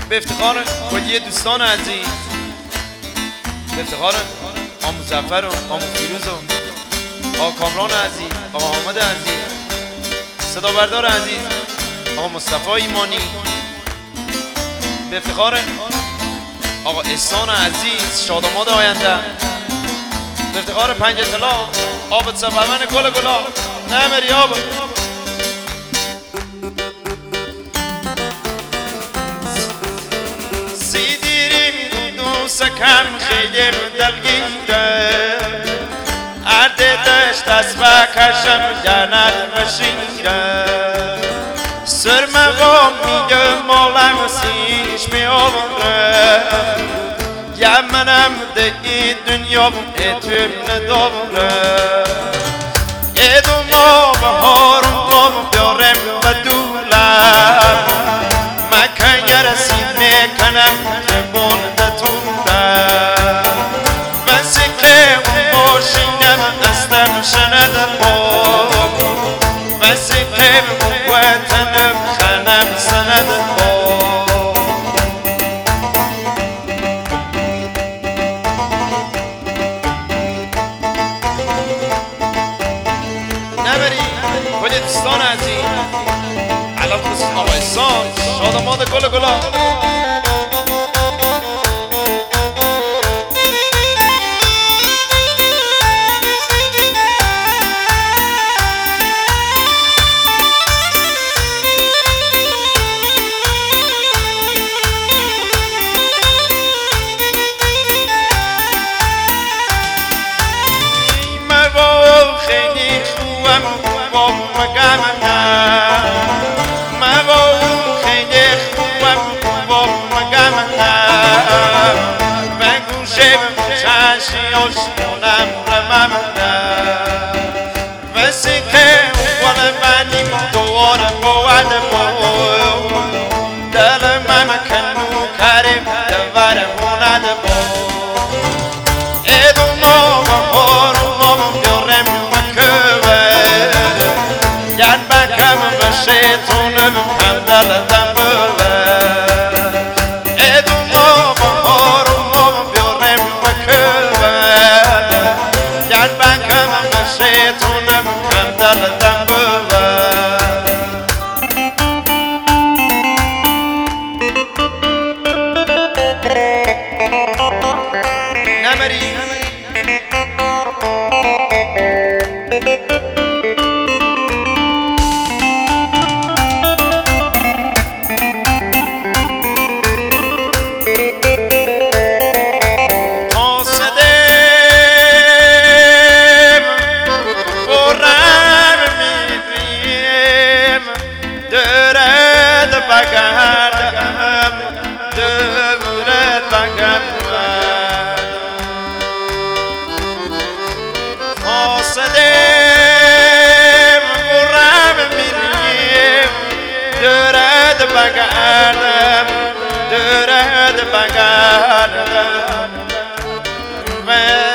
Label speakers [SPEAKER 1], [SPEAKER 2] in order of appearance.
[SPEAKER 1] به افتخار کلیه دوستان عزیز، به افتخار آقا مظفر و آقا فیروز و آقا کامران عزیز، آقا حامد عزیز، صدا بردار عزیز، آقا مصطفی ایمانی، به افتخار آقا احسان عزیز شاداماد آینده، به افتخار پنج اطلاع آبت سفرمن گل گلا نمری آب سکم خیلی دلگیره عرده دشت از بکشم جنت مشیره سرمه و میگه مالم سیش می آوره یمنم دهی دنیا اتوم نداره یه دو ما بهارم ما بیارم بدولم مکن یرسی میکنم که بونده بسی که اون ماشینم دستم شنده با بسی که اون وطنم خنم سنده با نبری کلی دوستان عزیز الان خصوص آقا احسان شاداماد گل گلا خیلی خوبم با مگم نه خیلی خوبم با مگم نه من گوشم چشی آشیانم رمم نه وسی که اول منیم دوار بود با دل من کنو کریم دور موند با ایدو ما بخارو یاد بکم به شیطونم کندل دنبله ایدو ما بخارو ما بیارم بکوه یاد بکم به شیطونم کندل دنبله نمری بگردم